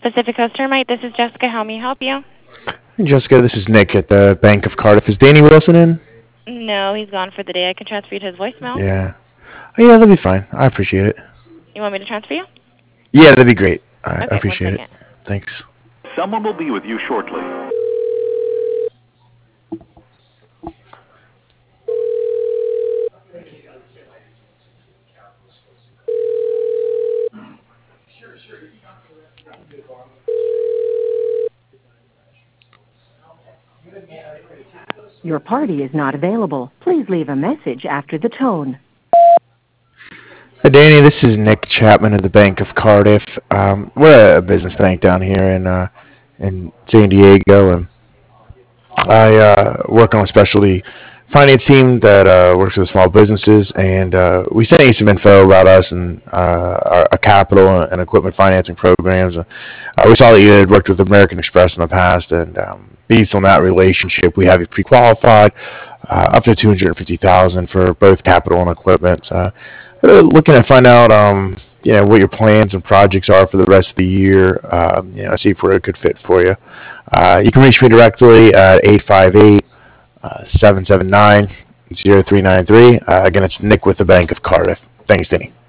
Pacific Coast Termite, this is Jessica. How may I help you? Hey, Jessica, this is Nick at the Bank of Cardiff. Is Danny Wilson in? No, he's gone for the day. I can transfer you to his voicemail. Yeah. Oh, yeah, that'll be fine. I appreciate it. You want me to transfer you? Yeah, that'd be great. I Okay, one appreciate it. second. Thanks. Someone will be with you shortly. Your party is not available. Please leave a message after the tone. Hi, Danny. This is Nick Chapman of the Bank of Cardiff. We're a business bank down here in San Diego, and I work on a specialty finance team that works with small businesses, and we sent you some info about us and our capital and equipment financing programs. We saw that you had worked with American Express in the past, and based on that relationship, we have you pre-qualified up to $250,000 for both capital and equipment. Looking to find out, what your plans and projects are for the rest of the year. See if we're a good fit for you. You can reach me directly at 858 779 0393. Again, it's Nick with the Bank of Cardiff. Thanks, Denny.